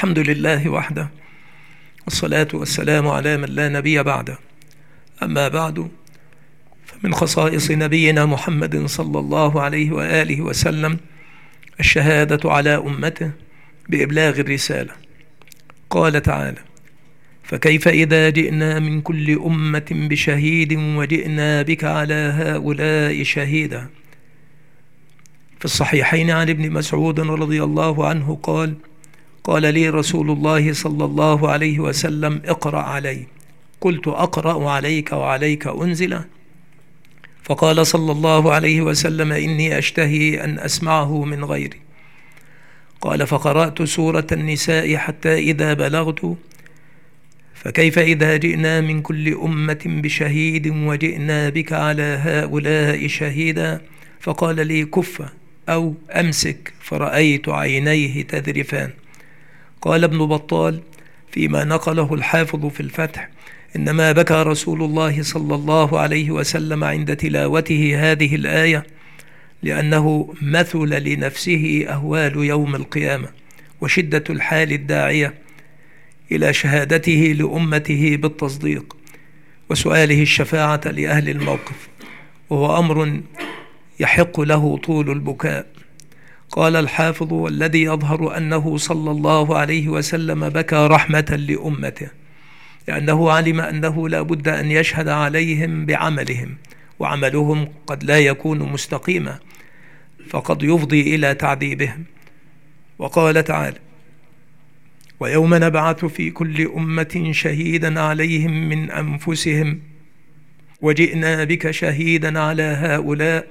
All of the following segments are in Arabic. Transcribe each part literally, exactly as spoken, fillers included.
الحمد لله وحده، والصلاة والسلام على من لا نبي بعده. أما بعد، فمن خصائص نبينا محمد صلى الله عليه وآله وسلم الشهادة على أمته بإبلاغ الرسالة. قال تعالى: فكيف إذا جئنا من كل أمة بشهيد وجئنا بك على هؤلاء شهيدا. في الصحيحين عن ابن مسعود رضي الله عنه قال: قال لي رسول الله صلى الله عليه وسلم: اقرأ علي. قلت: أقرأ عليك وعليك أنزل؟ فقال صلى الله عليه وسلم: إني أشتهي أن أسمعه من غيري. قال: فقرأت سورة النساء حتى إذا بلغت: فكيف إذا جئنا من كل أمة بشهيد وجئنا بك على هؤلاء شهيدا. فقال لي: كف أو أمسك، فرأيت عينيه تذرفان. قال ابن بطال فيما نقله الحافظ في الفتح: إنما بكى رسول الله صلى الله عليه وسلم عند تلاوته هذه الآية لأنه مثل لنفسه أهوال يوم القيامة وشدة الحال الداعية إلى شهادته لأمته بالتصديق وسؤاله الشفاعة لأهل الموقف، وهو أمر يحق له طول البكاء. قال الحافظ: والذي يظهر أنه صلى الله عليه وسلم بكى رحمة لأمته، لأنه علم أنه لا بد أن يشهد عليهم بعملهم، وعملهم قد لا يكون مستقيما فقد يفضي إلى تعذيبهم. وقال تعالى: ويوم نبعث في كل أمة شهيدا عليهم من أنفسهم وجئنا بك شهيدا على هؤلاء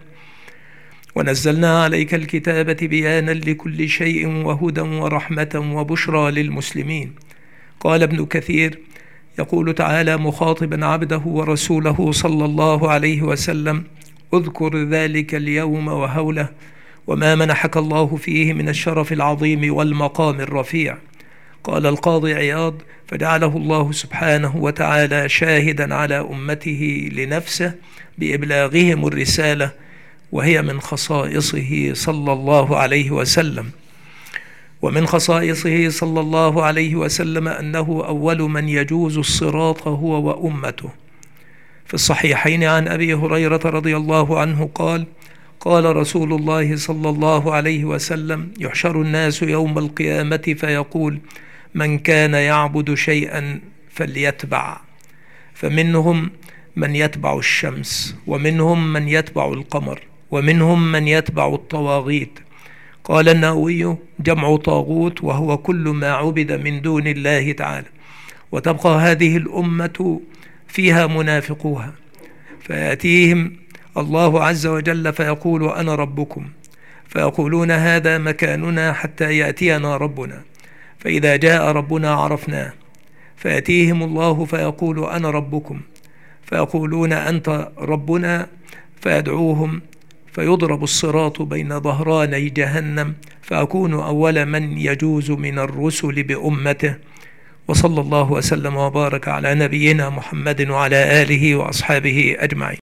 ونزلنا عليك الكتاب بيانا لكل شيء وهدى ورحمة وبشرى للمسلمين. قال ابن كثير: يقول تعالى مخاطبا عبده ورسوله صلى الله عليه وسلم: اذكر ذلك اليوم وهوله وما منحك الله فيه من الشرف العظيم والمقام الرفيع. قال القاضي عياض: فجعله الله سبحانه وتعالى شاهدا على أمته لنفسه بإبلاغهم الرسالة، وهي من خصائصه صلى الله عليه وسلم. ومن خصائصه صلى الله عليه وسلم أنه أول من يجوز الصراط هو وأمته. في الصحيحين عن أبي هريرة رضي الله عنه قال: قال رسول الله صلى الله عليه وسلم: يحشر الناس يوم القيامة فيقول: من كان يعبد شيئا فليتبع، فمنهم من يتبع الشمس، ومنهم من يتبع القمر، ومنهم من يتبع الطواغيت. قال النووي: جمع طاغوت وهو كل ما عبد من دون الله تعالى. وتبقى هذه الأمة فيها منافقوها، فيأتيهم الله عز وجل فيقول: أنا ربكم، فيقولون هذا مكاننا حتى يأتينا ربنا، فإذا جاء ربنا عرفناه. فيأتيهم الله فيقول: أنا ربكم، فيقولون أنت ربنا، فيدعوهم فيضرب الصراط بين ظهراني جهنم، فأكون أول من يجوز من الرسل بأمته. وصلى الله وسلم وبارك على نبينا محمد وعلى آله وأصحابه أجمعين.